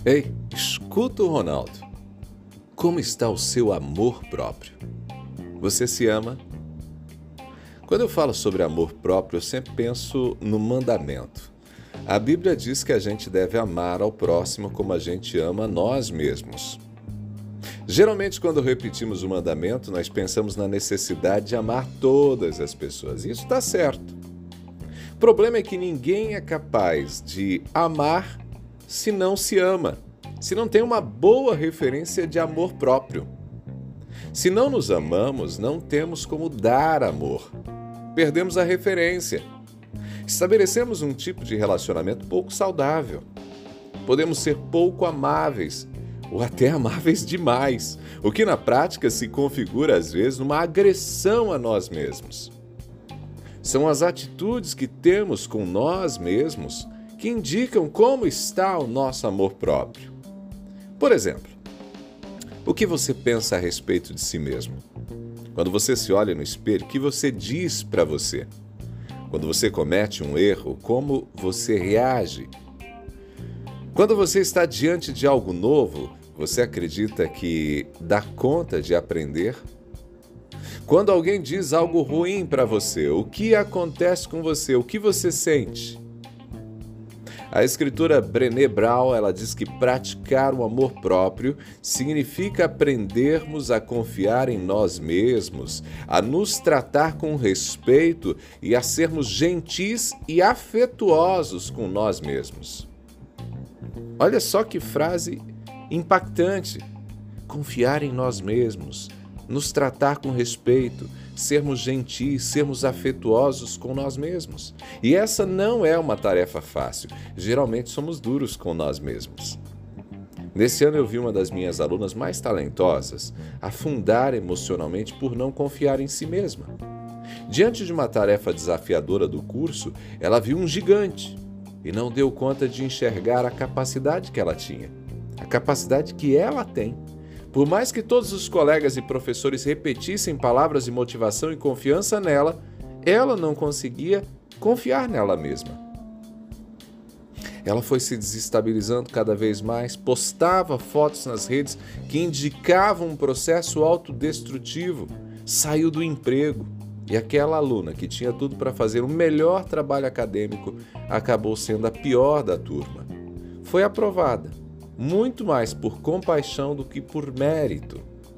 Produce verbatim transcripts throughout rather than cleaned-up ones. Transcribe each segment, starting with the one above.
Ei, escuta o Ronaldo. Como está o seu amor próprio? Você se ama? Quando eu falo sobre amor próprio, eu sempre penso no mandamento. A Bíblia diz que a gente deve amar ao próximo como a gente ama a nós mesmos. Geralmente, quando repetimos o mandamento, nós pensamos na necessidade de amar todas as pessoas. E isso está certo. O problema é que ninguém é capaz de amar se não se ama, se não tem uma boa referência de amor próprio. Se não nos amamos, não temos como dar amor. Perdemos a referência. Estabelecemos um tipo de relacionamento pouco saudável. Podemos ser pouco amáveis, ou até amáveis demais, o que na prática se configura às vezes numa agressão a nós mesmos. São as atitudes que temos com nós mesmos que indicam como está o nosso amor próprio. Por exemplo, o que você pensa a respeito de si mesmo? Quando você se olha no espelho, o que você diz para você? Quando você comete um erro, como você reage? Quando você está diante de algo novo, você acredita que dá conta de aprender? Quando alguém diz algo ruim para você, o que acontece com você? O que você sente? A escritora Brené Brown, ela diz que praticar o amor próprio significa aprendermos a confiar em nós mesmos, a nos tratar com respeito e a sermos gentis e afetuosos com nós mesmos. Olha só que frase impactante. Confiar em nós mesmos, nos tratar com respeito, sermos gentis, sermos afetuosos com nós mesmos. E essa não é uma tarefa fácil. Geralmente somos duros com nós mesmos. Nesse ano eu vi uma das minhas alunas mais talentosas afundar emocionalmente por não confiar em si mesma. Diante de uma tarefa desafiadora do curso, ela viu um gigante e não deu conta de enxergar a capacidade que ela tinha, a capacidade que ela tem. Por mais que todos os colegas e professores repetissem palavras de motivação e confiança nela, ela não conseguia confiar nela mesma. Ela foi se desestabilizando cada vez mais, postava fotos nas redes que indicavam um processo autodestrutivo, saiu do emprego e aquela aluna que tinha tudo para fazer o melhor trabalho acadêmico acabou sendo a pior da turma. Foi aprovada. Muito mais por compaixão do que por mérito.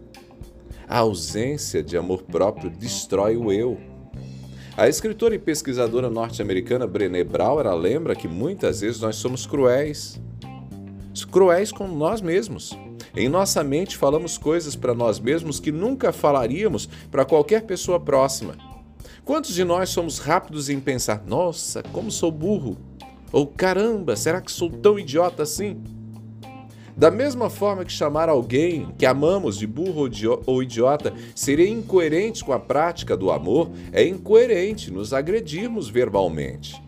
A ausência de amor próprio destrói o eu. A escritora e pesquisadora norte-americana Brené Brown, ela lembra que muitas vezes nós somos cruéis. Cruéis com nós mesmos. Em nossa mente falamos coisas para nós mesmos que nunca falaríamos para qualquer pessoa próxima. Quantos de nós somos rápidos em pensar, nossa, como sou burro? Ou caramba, será que sou tão idiota assim? Da mesma forma que chamar alguém que amamos de burro ou idiota seria incoerente com a prática do amor, é incoerente nos agredirmos verbalmente.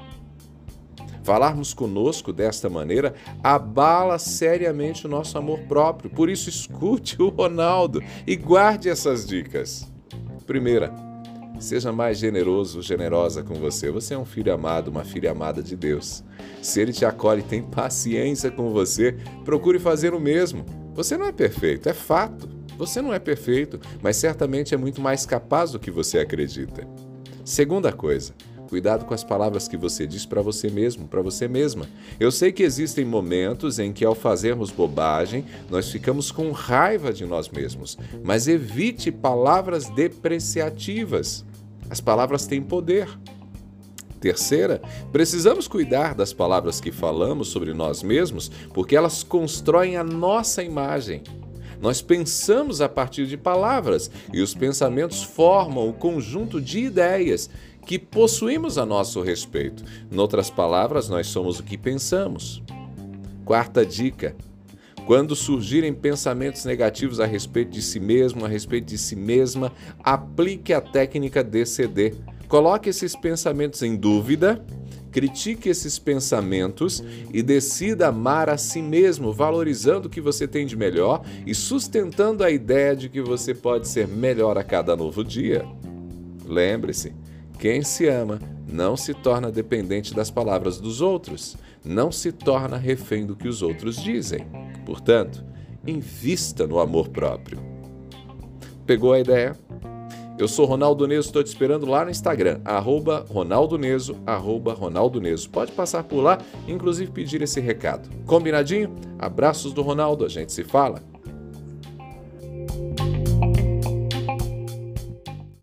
Falarmos conosco desta maneira abala seriamente o nosso amor próprio. Por isso, escute o Ronaldo e guarde essas dicas. Primeira, seja mais generoso, generosa com você. Você é um filho amado, uma filha amada de Deus. Se Ele te acolhe e tem paciência com você, procure fazer o mesmo. Você não é perfeito, é fato. Você não é perfeito, mas certamente é muito mais capaz do que você acredita. Segunda coisa, cuidado com as palavras que você diz para você mesmo, para você mesma. Eu sei que existem momentos em que, ao fazermos bobagem, nós ficamos com raiva de nós mesmos, mas evite palavras depreciativas. As palavras têm poder. Terceira, precisamos cuidar das palavras que falamos sobre nós mesmos, porque elas constroem a nossa imagem. Nós pensamos a partir de palavras e os pensamentos formam o conjunto de ideias que possuímos a nosso respeito. Em outras palavras, nós somos o que pensamos. Quarta dica. Quando surgirem pensamentos negativos a respeito de si mesmo, a respeito de si mesma, aplique a técnica D C D. Coloque esses pensamentos em dúvida, critique esses pensamentos e decida amar a si mesmo, valorizando o que você tem de melhor e sustentando a ideia de que você pode ser melhor a cada novo dia. Lembre-se, quem se ama não se torna dependente das palavras dos outros, não se torna refém do que os outros dizem. Portanto, invista no amor próprio. Pegou a ideia? Eu sou Ronaldo Neso, estou te esperando lá no Instagram, arroba Ronaldo Neso, arroba Ronaldo Neso. Pode passar por lá, inclusive pedir esse recado. Combinadinho? Abraços do Ronaldo, a gente se fala.